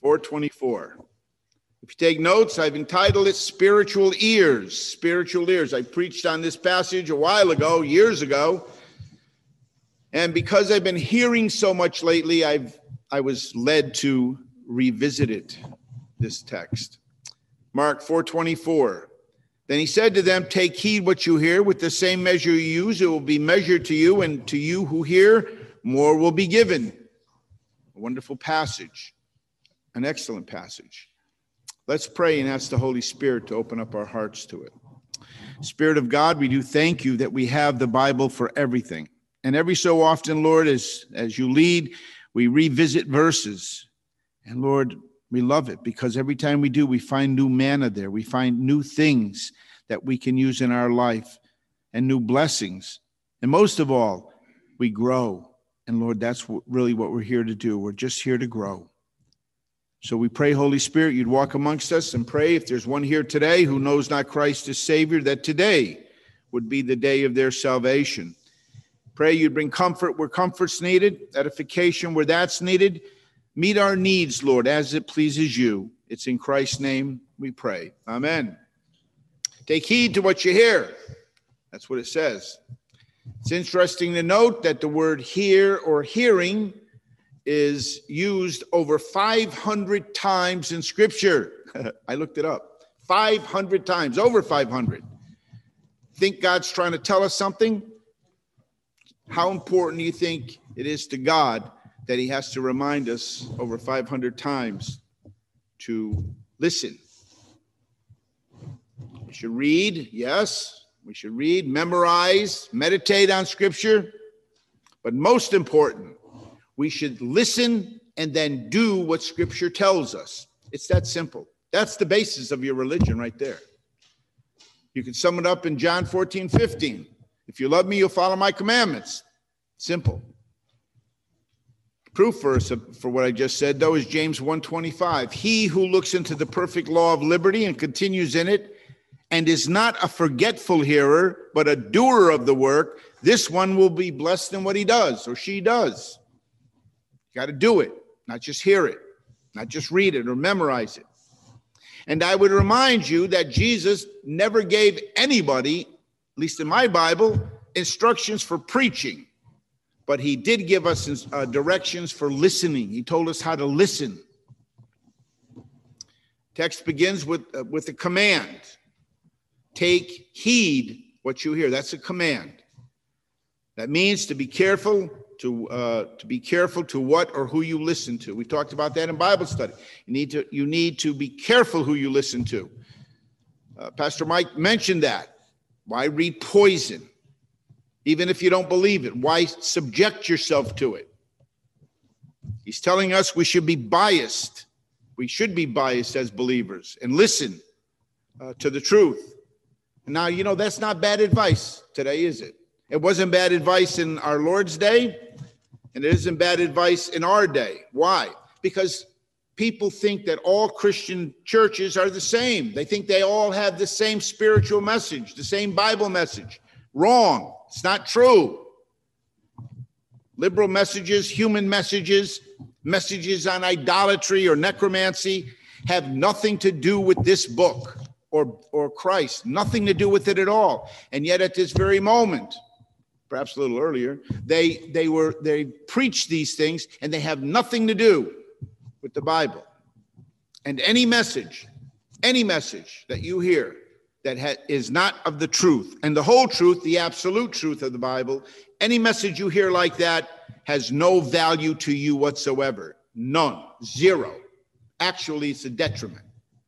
424. If you take notes, I've entitled it Spiritual Ears. Spiritual Ears. I preached on this passage a while ago, years ago. And because I've been hearing so much lately, I was led to revisit it, this text. Mark 4:24. Then he said to them, take heed what you hear. With the same measure you use, it will be measured to you, and to you who hear, more will be given. A wonderful passage, an excellent passage. Let's pray and ask the Holy Spirit to open up our hearts to it. Spirit of God, we do thank you that we have the Bible for everything. And every so often, Lord, as you lead, we revisit verses. And Lord, we love it because every time we do, we find new manna there. We find new things that we can use in our life and new blessings. And most of all, we grow. And Lord, that's really what we're here to do. We're just here to grow. So we pray, Holy Spirit, you'd walk amongst us, and pray if there's one here today who knows not Christ as Savior, that today would be the day of their salvation. Pray you'd bring comfort where comfort's needed, edification where that's needed. Meet our needs, Lord, as it pleases you. It's in Christ's name we pray. Amen. Take heed to what you hear. That's what it says. It's interesting to note that the word hear or hearing is used over 500 times in Scripture. I looked it up. 500 times, over 500. Think God's trying to tell us something? How important do you think it is to God that he has to remind us over 500 times to listen? We should read, yes. We should read, memorize, meditate on Scripture. But most important, we should listen and then do what Scripture tells us. It's that simple. That's the basis of your religion right there. You can sum it up in John 14:15. If you love me, you'll follow my commandments. Simple. Proof verse for what I just said, though, is James 1:25. He who looks into the perfect law of liberty and continues in it, and is not a forgetful hearer, but a doer of the work, this one will be blessed in what he does or she does. You got to do it, not just hear it, not just read it or memorize it. And I would remind you that Jesus never gave anybody, at least in my Bible, instructions for preaching. But he did give us directions for listening. He told us how to listen. Text begins with a command. Take heed what you hear. That's a command. That means to be careful, to be careful to what or who you listen to. We talked about that in Bible study. You need to be careful who you listen to. Pastor Mike mentioned that. Why read poison? Even if you don't believe it, why subject yourself to it? He's telling us we should be biased. We should be biased as believers and listen to the truth. Now, you know, that's not bad advice today, is it? It wasn't bad advice in our Lord's day, and it isn't bad advice in our day. Why? Because people think that all Christian churches are the same. They think they all have the same spiritual message, the same Bible message. Wrong. It's not true. Liberal messages, human messages, messages on idolatry or necromancy have nothing to do with this book or Christ, nothing to do with it at all. And yet at this very moment, perhaps a little earlier, they preach these things and they have nothing to do with the Bible. And any message that you hear that is not of the truth and the whole truth, the absolute truth of the Bible, any message you hear like that has no value to you whatsoever. None. Zero. Actually, it's a detriment.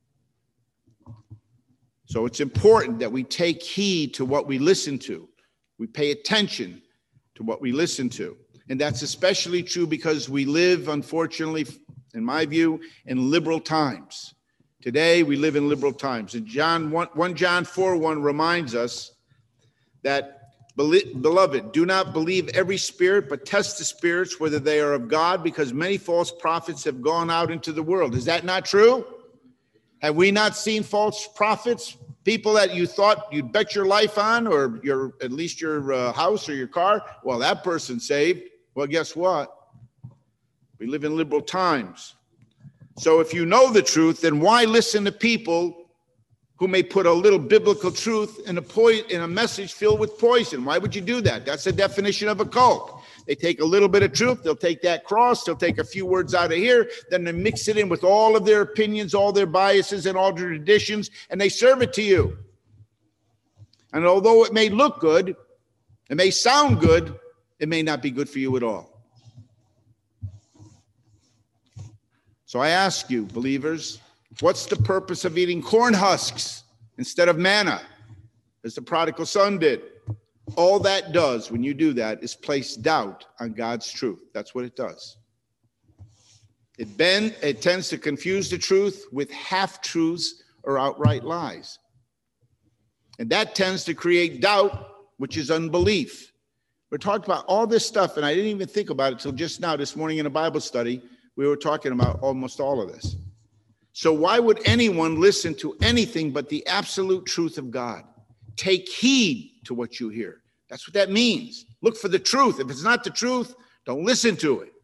So it's important that we take heed to what we listen to. We pay attention to what we listen to. And that's especially true because we live, unfortunately, in my view, in liberal times. Today, we live in liberal times. And 1 John 4:1 reminds us that, beloved, do not believe every spirit, but test the spirits, whether they are of God, because many false prophets have gone out into the world. Is that not true? Have we not seen false prophets, people that you thought you'd bet your life on, or at least your house or your car? Well, that person's saved. Well, guess what? We live in liberal times. So if you know the truth, then why listen to people who may put a little biblical truth in a message filled with poison? Why would you do that? That's the definition of a cult. They take a little bit of truth, they'll take that cross, they'll take a few words out of here, then they mix it in with all of their opinions, all their biases, and all their traditions, and they serve it to you. And although it may look good, it may sound good, it may not be good for you at all. So I ask you, believers, what's the purpose of eating corn husks instead of manna, as the prodigal son did? All that does when you do that is place doubt on God's truth. That's what it does. It tends to confuse the truth with half-truths or outright lies. And that tends to create doubt, which is unbelief. We're talking about all this stuff, and I didn't even think about it till just now this morning in a Bible study. We were talking about almost all of this. So why would anyone listen to anything but the absolute truth of God? Take heed to what you hear. That's what that means. Look for the truth. If it's not the truth, don't listen to it.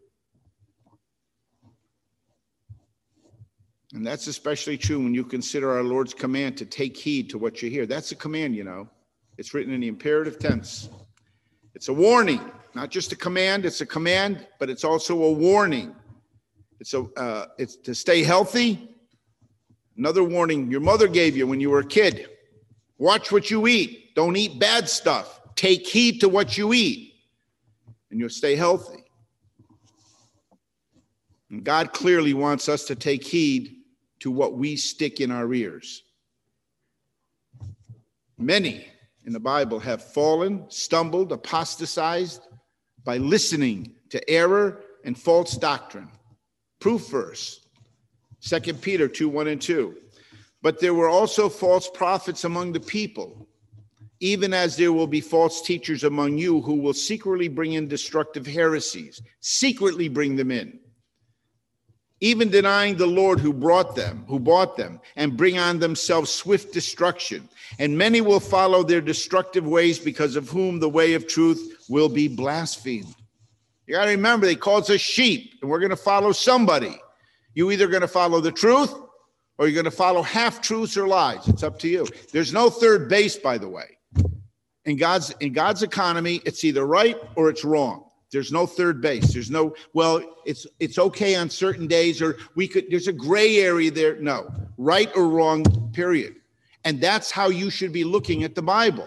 And that's especially true when you consider our Lord's command to take heed to what you hear. That's a command, you know. It's written in the imperative tense. It's a warning, not just a command. It's a command, but it's also a warning. It's to stay healthy. Another warning your mother gave you when you were a kid. Watch what you eat. Don't eat bad stuff. Take heed to what you eat, and you'll stay healthy. And God clearly wants us to take heed to what we stick in our ears. Many in the Bible have fallen, stumbled, apostatized by listening to error and false doctrine. Proof verse, 2 Peter 2:1-2. But there were also false prophets among the people, even as there will be false teachers among you who will secretly bring in destructive heresies, secretly bring them in, even denying the Lord who bought them, and bring on themselves swift destruction. And many will follow their destructive ways, because of whom the way of truth will be blasphemed. You got to remember, they called us sheep, and we're going to follow somebody. You either going to follow the truth, or you're going to follow half-truths or lies. It's up to you. There's no third base, by the way. In God's economy, it's either right or it's wrong. There's no third base. There's no, well, it's okay on certain days, or there's a gray area there. No, right or wrong, period. And that's how you should be looking at the Bible.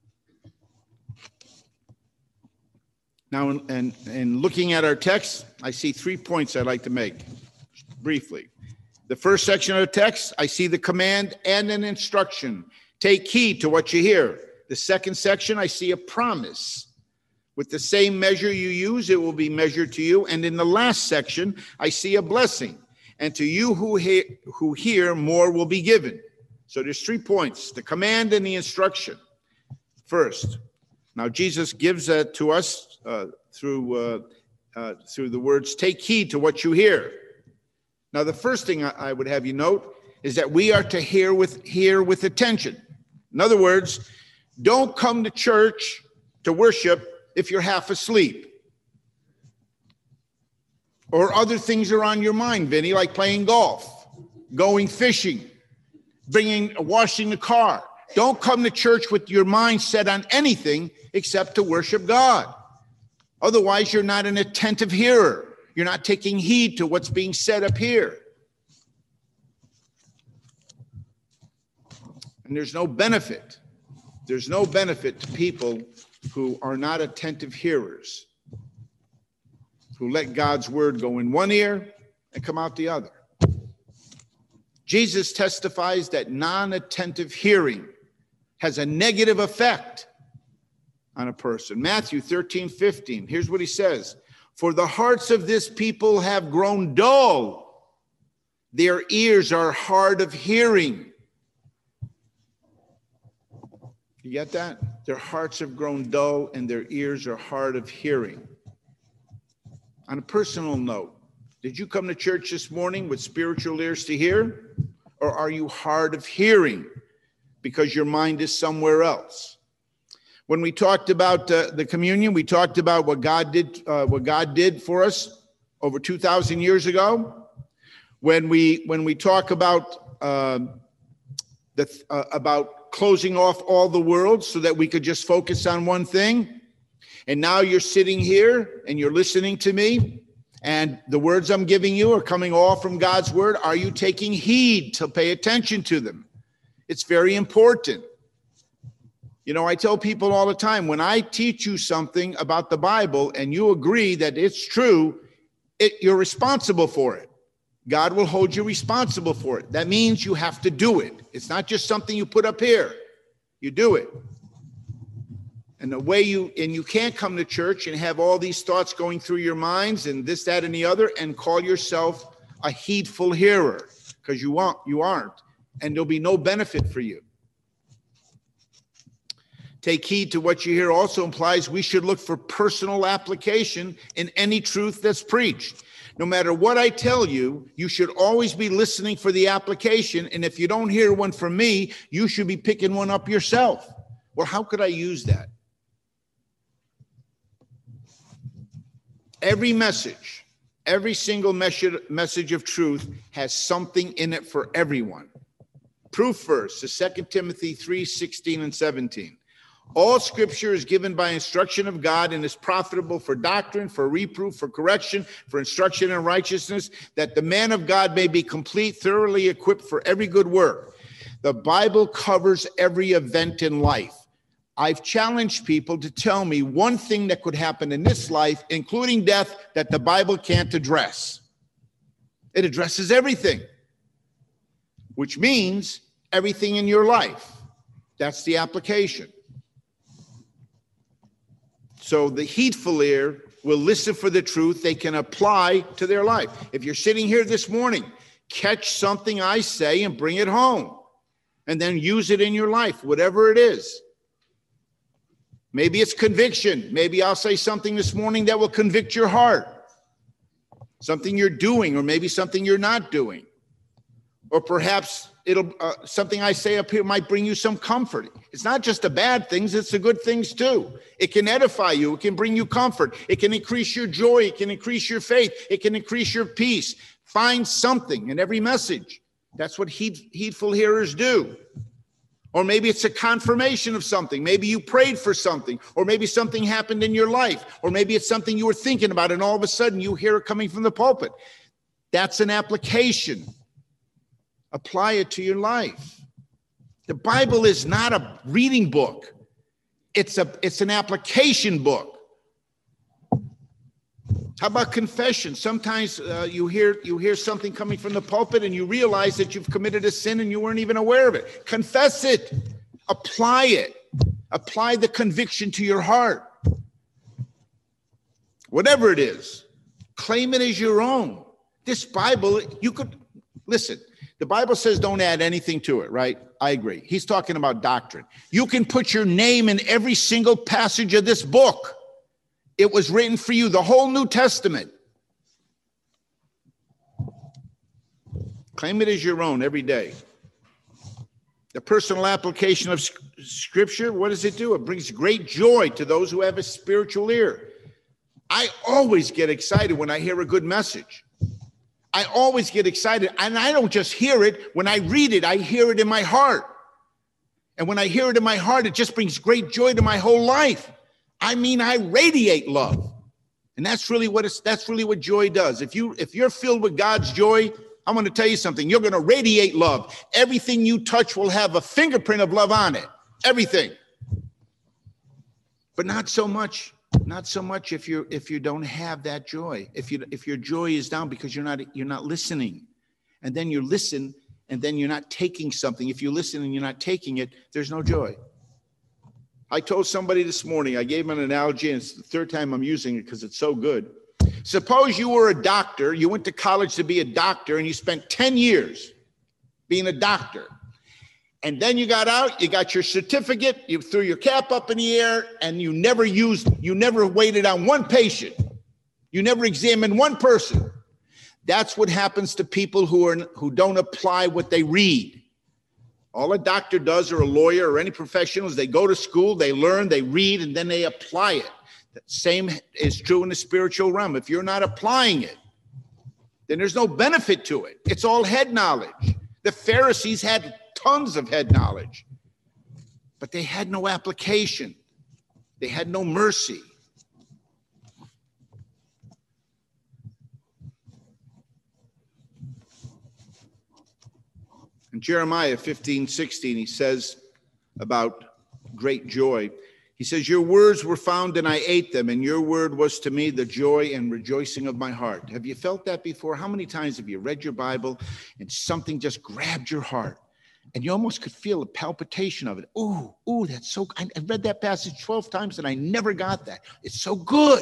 Now, in looking at our text, I see 3 points I'd like to make briefly. The first section of the text, I see the command and an instruction. Take heed to what you hear. The second section, I see a promise. With the same measure you use, it will be measured to you. And in the last section, I see a blessing. And to you who hear, more will be given. So there's 3 points, the command and the instruction. First, now Jesus gives that to us through the words, take heed to what you hear. Now, the first thing I would have you note is that we are to hear with attention. In other words, don't come to church to worship if you're half asleep, or other things are on your mind, Vinny, like playing golf, going fishing, washing the car. Don't come to church with your mind set on anything except to worship God. Otherwise, you're not an attentive hearer. You're not taking heed to what's being said up here. And there's no benefit. There's no benefit to people who are not attentive hearers, who let God's word go in one ear and come out the other. Jesus testifies that non-attentive hearing has a negative effect on a person. Matthew 13:15. Here's what he says. For the hearts of this people have grown dull. Their ears are hard of hearing. You get that? Their hearts have grown dull and their ears are hard of hearing. On a personal note, did you come to church this morning with spiritual ears to hear? Or are you hard of hearing because your mind is somewhere else? When we talked about the communion, we talked about what God did for us over 2,000 years ago. When we talk about about closing off all the world so that we could just focus on one thing, and now you're sitting here and you're listening to me, and the words I'm giving you are coming all from God's word. Are you taking heed to pay attention to them? It's very important. You know, I tell people all the time, when I teach you something about the Bible and you agree that it's true, you're responsible for it. God will hold you responsible for it. That means you have to do it. It's not just something you put up here. You do it. And the way you can't come to church and have all these thoughts going through your minds and this, that, and the other and call yourself a heedful hearer, because you aren't, and there'll be no benefit for you. Take heed to what you hear also implies we should look for personal application in any truth that's preached. No matter what I tell you, you should always be listening for the application. And if you don't hear one from me, you should be picking one up yourself. Well, how could I use that? Every message, every single message of truth has something in it for everyone. Proof verse is 2 Timothy 3:16 and 17. All scripture is given by instruction of God and is profitable for doctrine, for reproof, for correction, for instruction in righteousness, that the man of God may be complete, thoroughly equipped for every good work. The Bible covers every event in life. I've challenged people to tell me one thing that could happen in this life, including death, that the Bible can't address. It addresses everything, which means everything in your life. That's the application. So the heedful ear will listen for the truth they can apply to their life. If you're sitting here this morning, catch something I say and bring it home, and then use it in your life, whatever it is. Maybe it's conviction. Maybe I'll say something this morning that will convict your heart. Something you're doing, or maybe something you're not doing. Or perhaps it'll something I say up here might bring you some comfort. It's not just the bad things, it's the good things too. It can edify you. It can bring you comfort. It can increase your joy. It can increase your faith. It can increase your peace. Find something in every message. That's what heedful hearers do. Or maybe it's a confirmation of something. Maybe you prayed for something, or maybe something happened in your life, or maybe it's something you were thinking about and all of a sudden you hear it coming from the pulpit. That's an application. Apply it to your life. The Bible is not a reading book. It's an application book. How about confession? Sometimes you hear something coming from the pulpit and you realize that you've committed a sin and you weren't even aware of it. Confess it. Apply it. Apply the conviction to your heart. Whatever it is, claim it as your own. This Bible, you could, listen, the Bible says don't add anything to it, right? I agree. He's talking about doctrine. You can put your name in every single passage of this book. It was written for you, the whole New Testament. Claim it as your own every day. The personal application of Scripture, what does it do? It brings great joy to those who have a spiritual ear. I always get excited when I hear a good message. I always get excited, and I don't just hear it. When I read it, I hear it in my heart. And when I hear it in my heart, it just brings great joy to my whole life. I mean, I radiate love. And that's really what joy does. If you're filled with God's joy, I'm going to tell you something. You're going to radiate love. Everything you touch will have a fingerprint of love on it. Everything. But not so much if you don't have that joy. If your joy is down because you're not listening. And then you listen and then you're not taking something. If you listen and you're not taking it, there's no joy. I told somebody this morning, I gave them an analogy, and it's the third time I'm using it because it's so good. Suppose you were a doctor, you went to college to be a doctor, and you spent 10 years being a doctor. And then you got out, you got your certificate, you threw your cap up in the air, and you never waited on one patient. You never examined one person. That's what happens to people who don't apply what they read. All a doctor does, or a lawyer, or any professional, is they go to school, they learn, they read, and then they apply it. The same is true in the spiritual realm. If you're not applying it, then there's no benefit to it. It's all head knowledge. The Pharisees had tons of head knowledge, but they had no application. They had no mercy. In Jeremiah 15:16, he says about great joy, he says, your words were found and I ate them, and your word was to me the joy and rejoicing of my heart. Have you felt that before? How many times have you read your Bible and something just grabbed your heart and you almost could feel a palpitation of it? Ooh, that's so, I read that passage 12 times and I never got that. It's so good.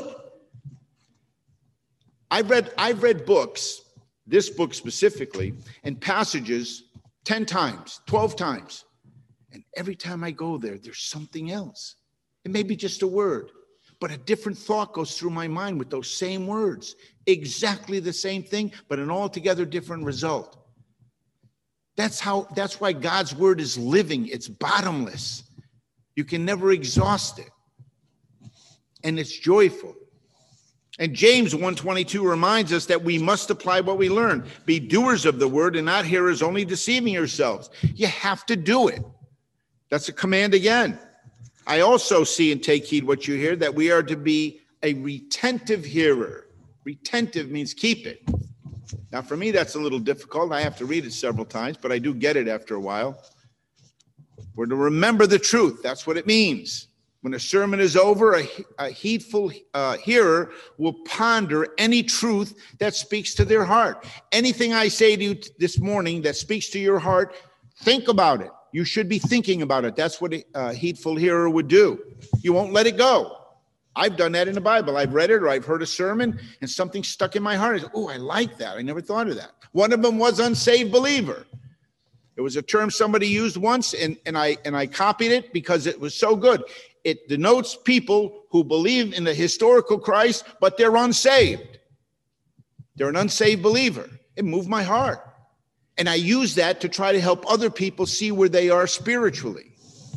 I've read books, this book specifically, and passages 10 times, 12 times. And every time I go there, there's something else. It may be just a word, but a different thought goes through my mind with those same words. Exactly the same thing, but an altogether different result. That's why God's word is living. It's bottomless. You can never exhaust it. And it's joyful. And James 1:22 reminds us that we must apply what we learn. Be doers of the word and not hearers, only deceiving yourselves. You have to do it. That's a command again. I also see and take heed what you hear, that we are to be a retentive hearer. Retentive means keep it. Now, for me, that's a little difficult. I have to read it several times, but I do get it after a while. We're to remember the truth. That's what it means. When a sermon is over, a heedful hearer will ponder any truth that speaks to their heart. Anything I say to you this morning that speaks to your heart, think about it. You should be thinking about it. That's what a heedful hearer would do. You won't let it go. I've done that in the Bible. I've read it or I've heard a sermon and something stuck in my heart. I said, oh, I like that. I never thought of that. One of them was unsaved believer. It was a term somebody used once, and I copied it because it was so good. It denotes people who believe in the historical Christ, but they're unsaved. They're an unsaved believer. It moved my heart. And I use that to try to help other people see where they are spiritually.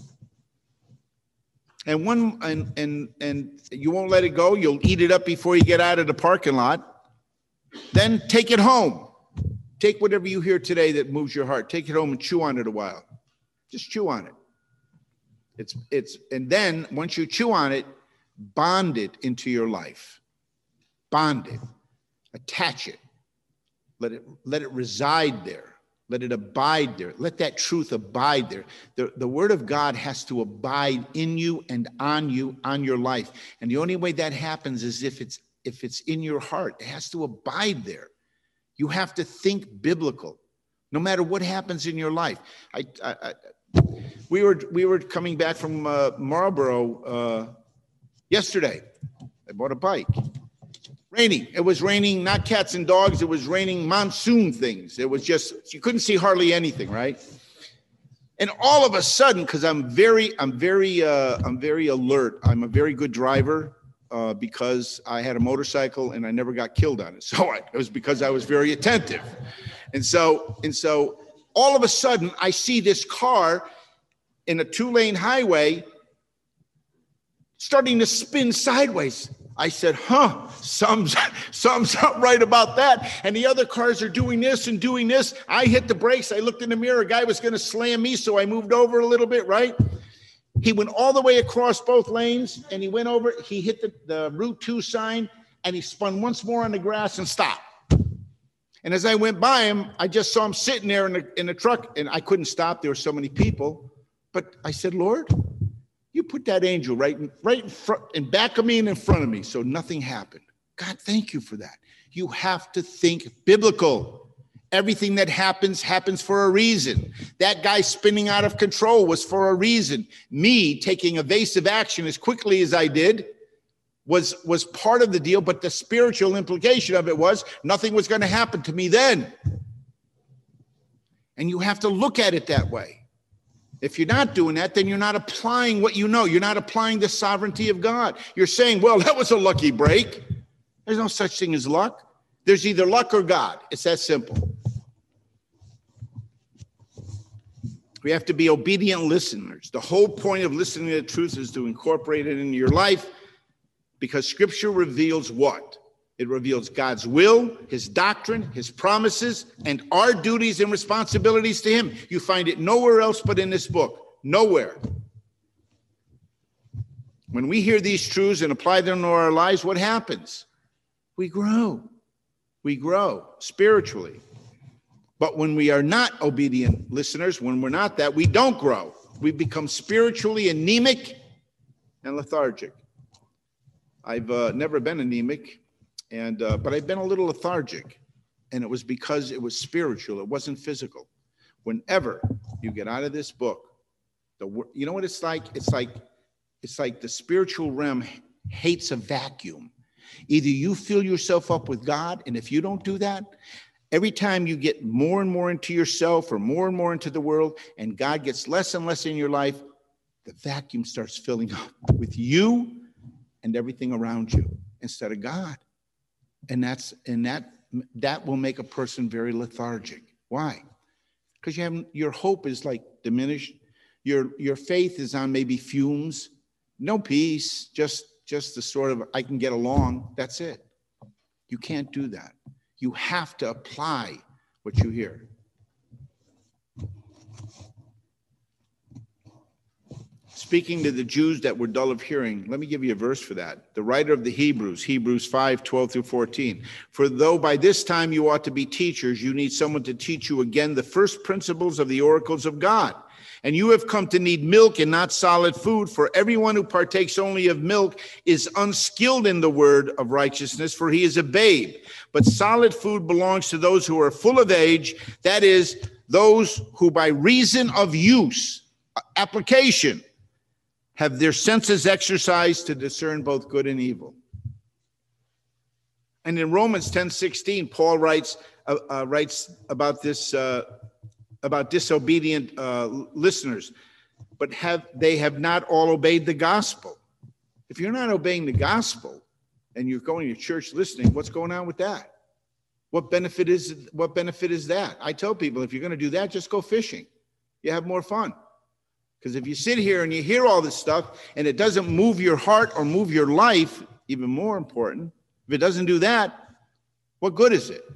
And you won't let it go. You'll eat it up before you get out of the parking lot. Then take it home. Take whatever you hear today that moves your heart. Take it home and chew on it a while. Just chew on it. And then once you chew on it, bond it into your life. Bond it. Attach it. Let it reside there. Let it abide there. Let that truth abide there. The word of God has to abide in you and on your life. And the only way that happens is if it's in your heart. It has to abide there. You have to think biblical, no matter what happens in your life. We were coming back from Marlboro yesterday. I bought a bike. Raining. It was raining, not cats and dogs. It was raining monsoon things. It was just, you couldn't see hardly anything, right? And all of a sudden, because I'm very alert. I'm a very good driver because I had a motorcycle and I never got killed on it. So it was because I was very attentive. And so all of a sudden, I see this car in a 2-lane highway starting to spin sideways. I said, something's not right about that. And the other cars are doing this and doing this. I hit the brakes. I looked in the mirror. A guy was going to slam me, so I moved over a little bit, right? He went all the way across both lanes, and he went over. He hit the Route 2 sign, and he spun once more on the grass and stopped. And as I went by him, I just saw him sitting there in the truck, and I couldn't stop. There were so many people. But I said, Lord, you put that angel right in front, in back of me and in front of me, so nothing happened. God, thank you for that. You have to think biblical. Everything that happens for a reason. That guy spinning out of control was for a reason. Me taking evasive action as quickly as I did was part of the deal, but the spiritual implication of it was nothing was going to happen to me then. And you have to look at it that way. If you're not doing that, then you're not applying what you know. You're not applying the sovereignty of God. You're saying, well, that was a lucky break. There's no such thing as luck. There's either luck or God. It's that simple. We have to be obedient listeners. The whole point of listening to the truth is to incorporate it into your life, because Scripture reveals what? It reveals God's will, his doctrine, his promises, and our duties and responsibilities to him. You find it nowhere else but in this book. Nowhere. When we hear these truths and apply them to our lives, what happens? We grow. We grow spiritually. But when we are not obedient listeners, when we're not that, we don't grow. We become spiritually anemic and lethargic. I've never been anemic, but I've been a little lethargic. And it was because it was spiritual. It wasn't physical. Whenever you get out of this book, you know what it's like? It's like the spiritual realm hates a vacuum. Either you fill yourself up with God, and if you don't do that, every time you get more and more into yourself or more and more into the world, and God gets less and less in your life, the vacuum starts filling up with you and everything around you instead of God. And that will make a person very lethargic. Why? Because your hope is like diminished. Your faith is on maybe fumes. No peace, just the sort of, I can get along. That's it. You can't do that. You have to apply what you hear. Speaking to the Jews that were dull of hearing, let me give you a verse for that. The writer of the Hebrews 5:12-14. For though by this time you ought to be teachers, you need someone to teach you again the first principles of the oracles of God. And you have come to need milk and not solid food, for everyone who partakes only of milk is unskilled in the word of righteousness, for he is a babe. But solid food belongs to those who are full of age, that is, those who by reason of use, application, have their senses exercised to discern both good and evil. And in Romans 10:16, Paul writes about this, about disobedient listeners, but they have not all obeyed the gospel. If you're not obeying the gospel and you're going to church listening, what's going on with that? What benefit is that? I tell people, if you're going to do that, just go fishing. You have more fun. Because if you sit here and you hear all this stuff and it doesn't move your heart or move your life, even more important, if it doesn't do that, what good is it?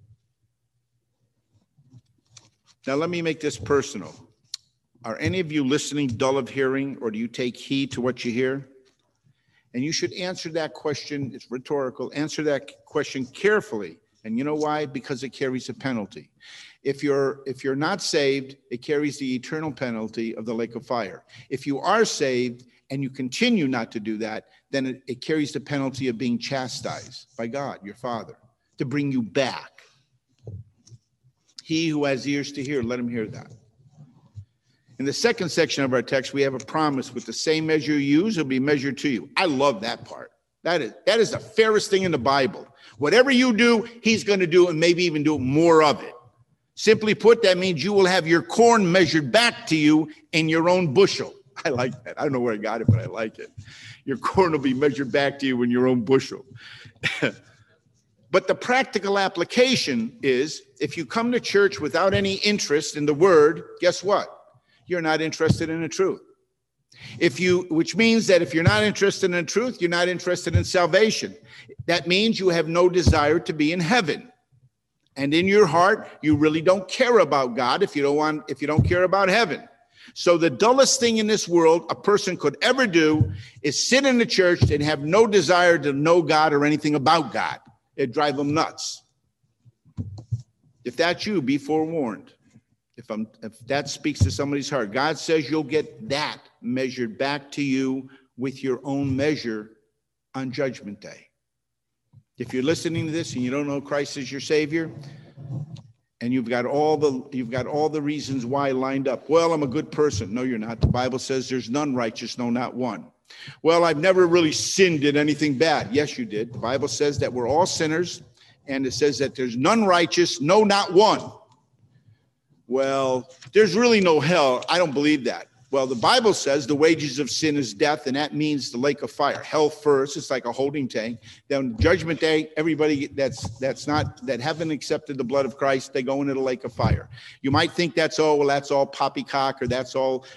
Now, let me make this personal. Are any of you listening dull of hearing, or do you take heed to what you hear? And you should answer that question. It's rhetorical. Answer that question carefully. And you know why? Because it carries a penalty. If you're not saved, it carries the eternal penalty of the lake of fire. If you are saved and you continue not to do that, then it carries the penalty of being chastised by God, your Father, to bring you back. He who has ears to hear, let him hear that. In the second section of our text, we have a promise: with the same measure you use, it'll be measured to you. I love that part. That is the fairest thing in the Bible. Whatever you do, he's going to do, and maybe even do more of it. Simply put, that means you will have your corn measured back to you in your own bushel. I like that. I don't know where I got it, but I like it. Your corn will be measured back to you in your own bushel. But the practical application is, if you come to church without any interest in the word, guess what? You're not interested in the truth. Which means that if you're not interested in the truth, you're not interested in salvation. That means you have no desire to be in heaven. And in your heart, you really don't care about God if you don't care about heaven. So the dullest thing in this world a person could ever do is sit in the church and have no desire to know God or anything about God. It'd drive them nuts. If that's you, be forewarned. If that speaks to somebody's heart, God says you'll get that measured back to you with your own measure on Judgment Day. If you're listening to this and you don't know Christ as your Savior, and you've got all the reasons why lined up. Well, I'm a good person. No, you're not. The Bible says there's none righteous, no, not one. Well, I've never really sinned, did anything bad. Yes, you did. The Bible says that we're all sinners, and it says that there's none righteous, no, not one. Well, there's really no hell. I don't believe that. Well, the Bible says the wages of sin is death, and that means the lake of fire. Hell first, it's like a holding tank. Then Judgment Day, everybody that haven't accepted the blood of Christ, they go into the lake of fire. You might think that's all poppycock, or that's all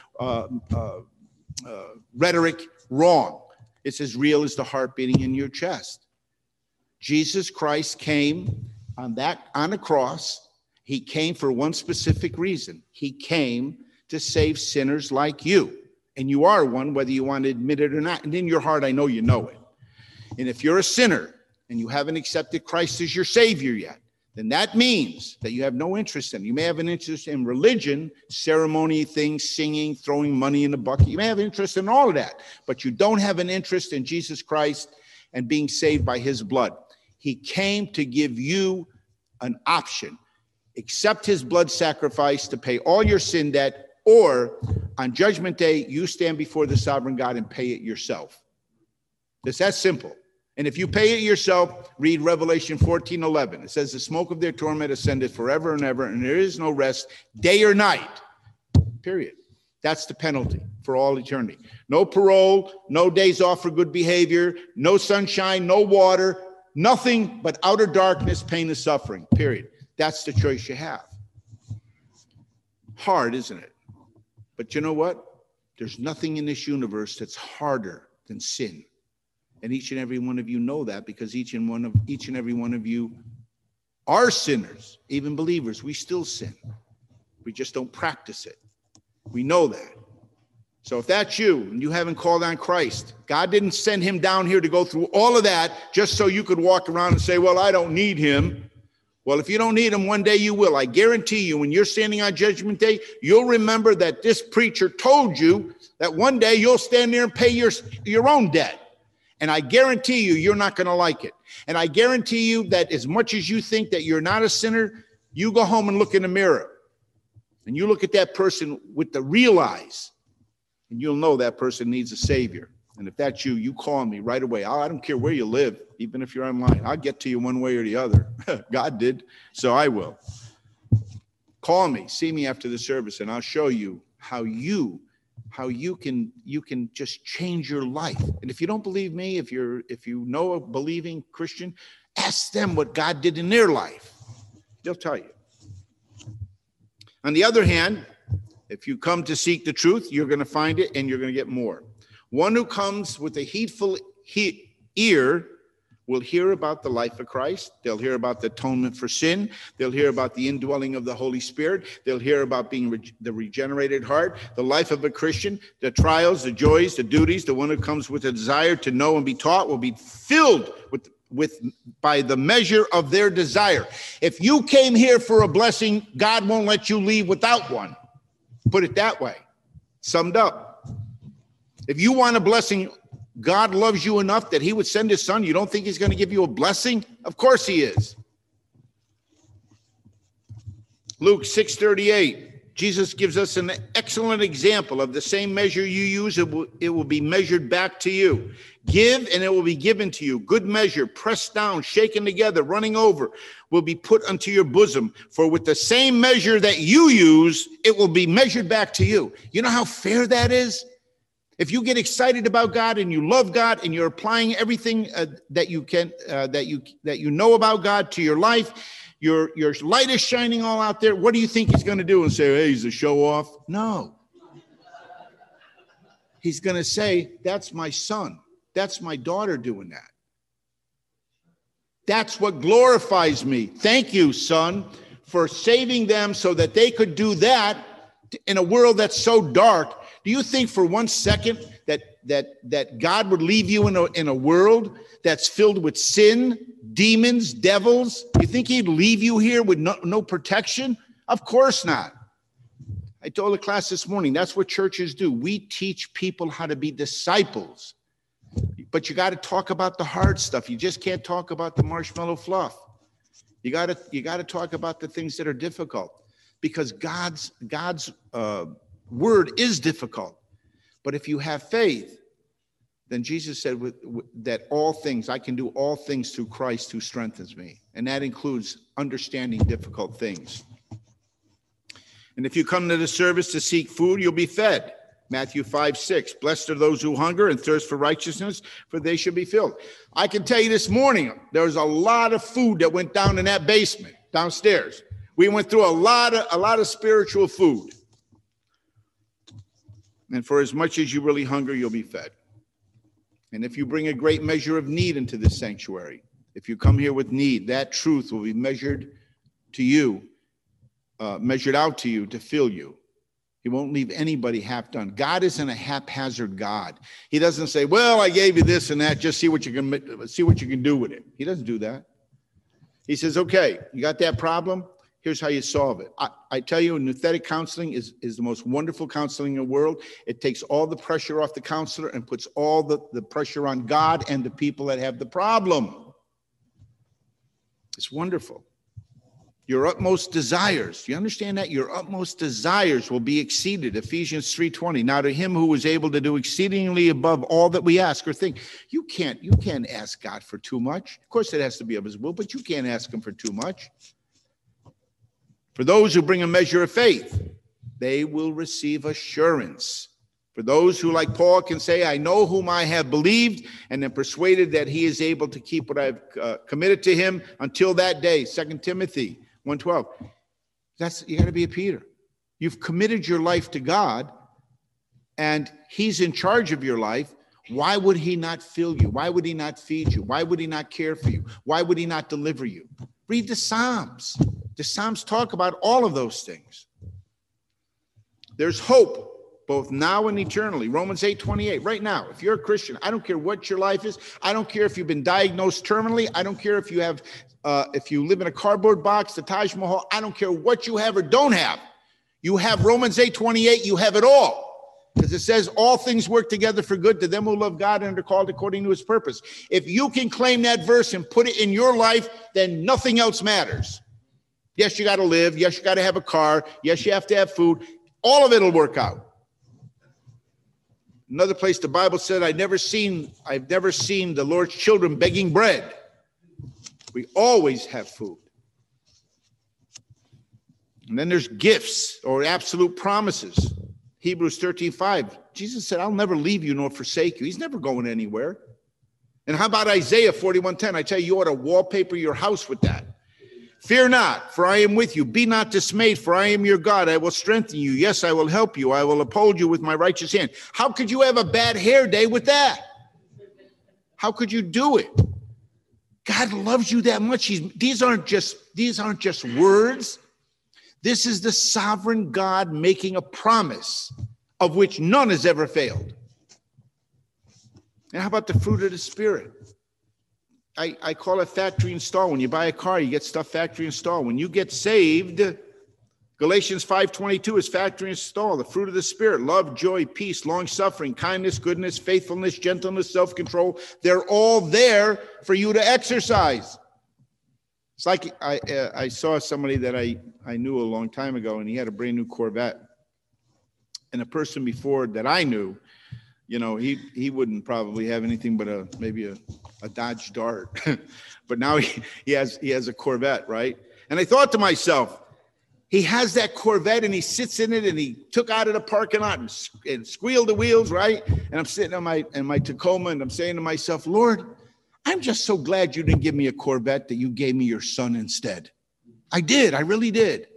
rhetoric. Wrong. It's as real as the heart beating in your chest. Jesus Christ came on a cross. He came for one specific reason. He came to save sinners like you. And you are one, whether you want to admit it or not. And in your heart, I know you know it. And if you're a sinner and you haven't accepted Christ as your Savior yet, then that means that you have no interest in it. You may have an interest in religion, ceremony things, singing, throwing money in the bucket. You may have an interest in all of that, but you don't have an interest in Jesus Christ and being saved by his blood. He came to give you an option. Accept his blood sacrifice to pay all your sin debt, or on Judgment Day, you stand before the sovereign God and pay it yourself. It's that simple. And if you pay it yourself, read Revelation 14:11. It says, the smoke of their torment ascendeth forever and ever, and there is no rest, day or night. Period. That's the penalty for all eternity. No parole, no days off for good behavior, no sunshine, no water, nothing but outer darkness, pain, and suffering. Period. That's the choice you have. Hard, isn't it? But you know what? There's nothing in this universe that's harder than sin. And each and every one of you know that, because each and every one of you are sinners, even believers. We still sin. We just don't practice it. We know that. So if that's you and you haven't called on Christ, God didn't send him down here to go through all of that just so you could walk around and say, well, I don't need him. Well, if you don't need him, one day you will. I guarantee you, when you're standing on Judgment Day, you'll remember that this preacher told you that one day you'll stand there and pay your own debt. And I guarantee you, you're not going to like it. And I guarantee you that as much as you think that you're not a sinner, you go home and look in the mirror. And you look at that person with the real eyes, and you'll know that person needs a Savior. And if that's you, you call me right away. I don't care where you live, even if you're online. I'll get to you one way or the other. God did, so I will. Call me, see me after the service, and I'll show you how you can just change your life. And if you don't believe me, if you know a believing Christian, ask them what God did in their life. They'll tell you. On the other hand, if you come to seek the truth, you're going to find it, and you're going to get more. One who comes with a heedful ear will hear about the life of Christ. They'll hear about the atonement for sin. They'll hear about the indwelling of the Holy Spirit. They'll hear about being the regenerated heart, the life of a Christian, the trials, the joys, the duties. The one who comes with a desire to know and be taught will be filled by the measure of their desire. If you came here for a blessing, God won't let you leave without one. Put it that way. Summed up. If you want a blessing, God loves you enough that he would send his son. You don't think he's going to give you a blessing? Of course he is. Luke 6:38, Jesus gives us an excellent example of the same measure you use, it will be measured back to you. Give, and it will be given to you. Good measure, pressed down, shaken together, running over, will be put unto your bosom. For with the same measure that you use, it will be measured back to you. You know how fair that is? If you get excited about God and you love God and you're applying everything that you know about God to your life, your light is shining all out there. What do you think he's going to do? And say, hey, he's a show off? No. He's going to say, that's my son. That's my daughter doing that. That's what glorifies me. Thank you, son, for saving them so that they could do that in a world that's so dark. Do you think for 1 second that God would leave you in a world that's filled with sin, demons, devils? You think he'd leave you here with no protection? Of course not. I told the class this morning, that's what churches do. We teach people how to be disciples. But you got to talk about the hard stuff. You just can't talk about the marshmallow fluff. You got to talk about the things that are difficult, because God's word is difficult. But if you have faith, then Jesus said that all things, I can do all things through Christ who strengthens me. And that includes understanding difficult things. And if you come to the service to seek food, you'll be fed. Matthew 5:6, blessed are those who hunger and thirst for righteousness, for they shall be filled. I can tell you this morning, there was a lot of food that went down in that basement downstairs. We went through a lot of spiritual food. And for as much as you really hunger, you'll be fed. And if you bring a great measure of need into this sanctuary, If you come here with need, that truth will be measured to you, measured out to you to fill you. He won't leave anybody half done. God isn't a haphazard God. He doesn't say, well, I gave you this and that, just see what you can do with it. He doesn't do that. He says, okay, you got that problem? Here's how you solve it. I tell you, nouthetic counseling is the most wonderful counseling in the world. It takes all the pressure off the counselor and puts all the pressure on God and the people that have the problem. It's wonderful. Your utmost desires, you understand that? Your utmost desires will be exceeded. Ephesians 3:20. Now to him who is able to do exceedingly above all that we ask or think. You can't ask God for too much. Of course, it has to be of his will, but you can't ask him for too much. For those who bring a measure of faith, they will receive assurance. For those who, like Paul, can say, I know whom I have believed, and am persuaded that he is able to keep what I've committed to him until that day. 2 Timothy 1:12. You got to be a Peter. You've committed your life to God, and he's in charge of your life. Why would he not fill you? Why would he not feed you? Why would he not care for you? Why would he not deliver you? Read the Psalms. The Psalms talk about all of those things. There's hope, both now and eternally. Romans 8:28. Right now, if you're a Christian, I don't care what your life is. I don't care if you've been diagnosed terminally. I don't care if you have, if you live in a cardboard box, the Taj Mahal. I don't care what you have or don't have. You have Romans 8:28. You have it all. Because it says all things work together for good to them who love God and are called according to his purpose. If you can claim that verse and put it in your life, then nothing else matters. Yes, you got to live. Yes, you got to have a car. Yes, you have to have food. All of it will work out. Another place the Bible said, I've never seen the Lord's children begging bread. We always have food. And then there's gifts or absolute promises. Hebrews 13:5. Jesus said, I'll never leave you nor forsake you. He's never going anywhere. And how about Isaiah 41:10? I tell you, you ought to wallpaper your house with that. Fear not, for I am with you. Be not dismayed, for I am your God. I will strengthen you. Yes, I will help you. I will uphold you with my righteous hand. How could you have a bad hair day with that? How could you do it? God loves you that much. These aren't just words. This is the sovereign God making a promise of which none has ever failed. And how about the fruit of the Spirit? I call it factory install. When you buy a car, you get stuff factory install. When you get saved, Galatians 5:22 is factory install. The fruit of the Spirit, love, joy, peace, long-suffering, kindness, goodness, faithfulness, gentleness, self-control. They're all there for you to exercise. It's like I saw somebody that I knew a long time ago, and he had a brand new Corvette. And a person before that I knew, you know, he wouldn't probably have anything but maybe a Dodge Dart. But now he has a Corvette, right? And I thought to myself, he has that Corvette and he sits in it and he took out of the parking lot and squealed the wheels, right? And I'm sitting in my Tacoma and I'm saying to myself, Lord, I'm just so glad you didn't give me a Corvette, that you gave me your son instead. I did. I really did.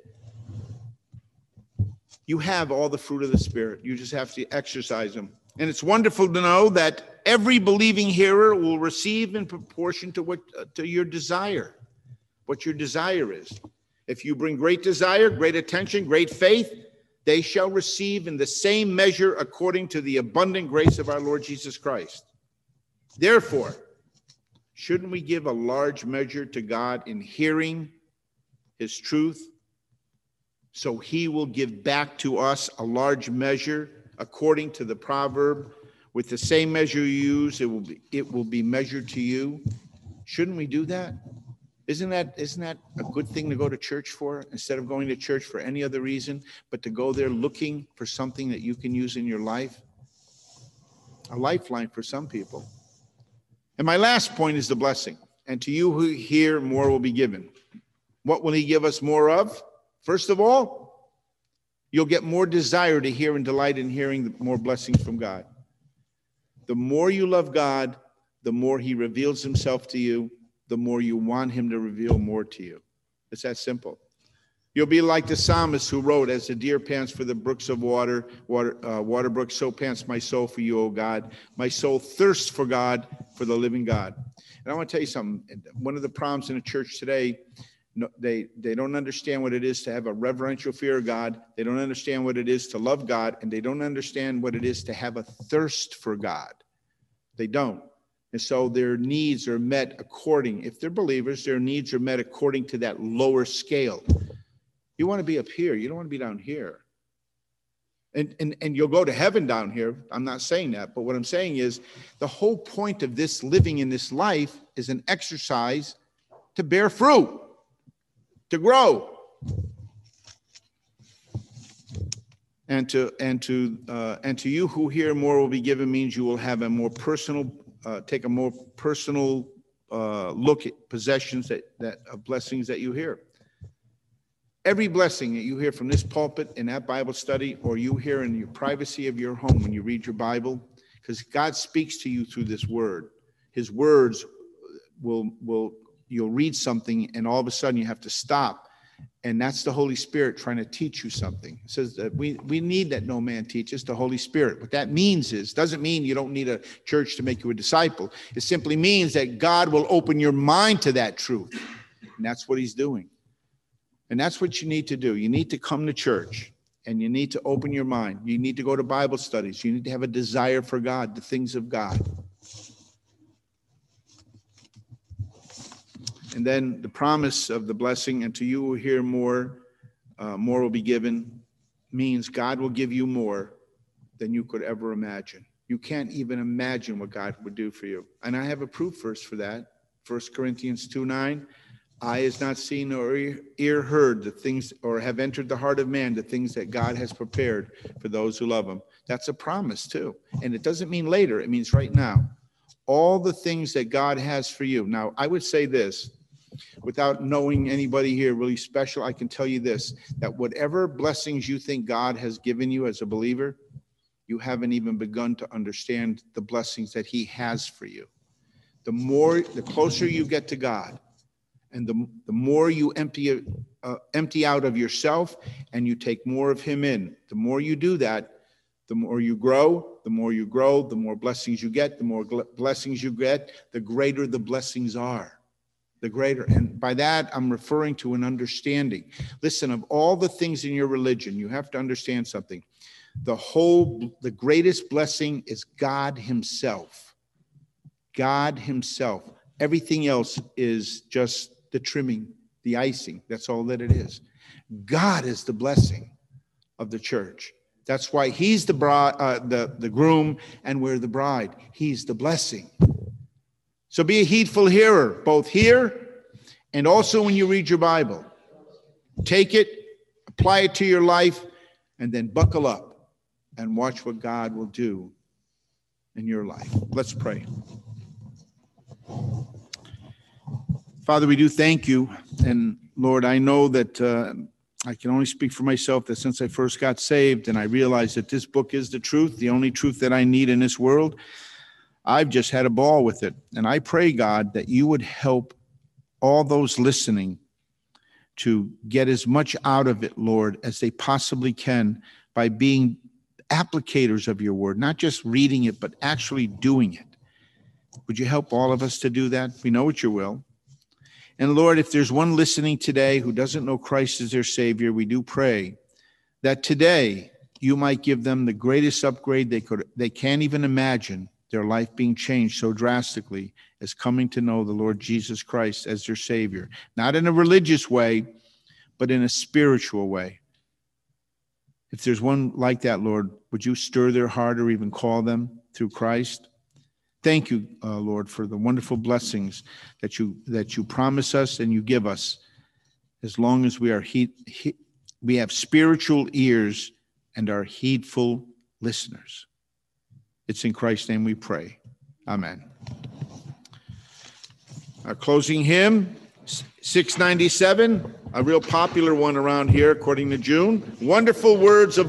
You have all the fruit of the Spirit. You just have to exercise them. And it's wonderful to know that every believing hearer will receive in proportion to to your desire, what your desire is. If you bring great desire, great attention, great faith, they shall receive in the same measure according to the abundant grace of our Lord Jesus Christ. Therefore, shouldn't we give a large measure to God in hearing his truth, so he will give back to us a large measure according to the proverb? With the same measure you use, it will be measured to you. Shouldn't we do that? Isn't that a good thing to go to church for, instead of going to church for any other reason, but to go there looking for something that you can use in your life? A lifeline for some people. And my last point is the blessing. And to you who hear, more will be given. What will he give us more of? First of all, you'll get more desire to hear and delight in hearing more blessings from God. The more you love God, the more he reveals himself to you, the more you want him to reveal more to you. It's that simple. You'll be like the psalmist who wrote, as the deer pants for the brooks of water brooks, so pants my soul for you, O God. My soul thirsts for God, for the living God. And I want to tell you something. One of the problems in the church today, they don't understand what it is to have a reverential fear of God. They don't understand what it is to love God, and they don't understand what it is to have a thirst for God. They don't. And so their needs are met according, if they're believers, their needs are met according to that lower scale. You want to be up here. You don't want to be down here. And you'll go to heaven down here. I'm not saying that. But what I'm saying is the whole point of this living in this life is an exercise to bear fruit, to grow, and to you who hear more will be given means you will have a more personal, take a more personal look at possessions that of blessings that you hear. Every blessing that you hear from this pulpit in that Bible study, or you hear in your privacy of your home when you read your Bible, because God speaks to you through this word. His words you'll read something and all of a sudden you have to stop. And that's the Holy Spirit trying to teach you something. It says that we need that no man teaches, the Holy Spirit. What that means doesn't mean you don't need a church to make you a disciple. It simply means that God will open your mind to that truth. And that's what he's doing. And that's what you need to do. You need to come to church and you need to open your mind. You need to go to Bible studies. You need to have a desire for God, the things of God. And then the promise of the blessing, and to you who hear more, more will be given, means God will give you more than you could ever imagine. You can't even imagine what God would do for you. And I have a proof verse for that. 1 Corinthians 2:9. Eye has not seen or ear heard the things, or have entered the heart of man, the things that God has prepared for those who love him. That's a promise too. And it doesn't mean later, it means right now. All the things that God has for you. Now, I would say this, without knowing anybody here really special, I can tell you this, that whatever blessings you think God has given you as a believer, you haven't even begun to understand the blessings that he has for you. The closer you get to God, and the more you empty out of yourself and you take more of him in, the more you do that, the more you grow, the more blessings you get, the more blessings you get, the greater the blessings are. The greater. And by that, I'm referring to an understanding. Listen, of all the things in your religion, you have to understand something. The greatest blessing is God himself. God himself. Everything else is just the trimming, the icing. That's all that it is. God is the blessing of the church. That's why he's the bride, the groom, and we're the bride. He's the blessing. So be a heedful hearer, both here and also when you read your Bible. Take it, apply it to your life, and then buckle up and watch what God will do in your life. Let's pray. Father, we do thank you. And Lord, I know that I can only speak for myself, that since I first got saved and I realized that this book is the truth, the only truth that I need in this world, I've just had a ball with it. And I pray, God, that you would help all those listening to get as much out of it, Lord, as they possibly can by being applicators of your word, not just reading it, but actually doing it. Would you help all of us to do that? We know it's your will. And Lord, if there's one listening today who doesn't know Christ as their Savior, we do pray that today you might give them the greatest upgrade they can't even imagine, their life being changed so drastically as coming to know the Lord Jesus Christ as their Savior. Not in a religious way, but in a spiritual way. If there's one like that, Lord, would you stir their heart or even call them through Christ? Thank you, Lord, for the wonderful blessings that you promise us and you give us, as long as we are we have spiritual ears and are heedful listeners. It's in Christ's name we pray. Amen. Our closing hymn, 697, a real popular one around here, according to June. Wonderful words of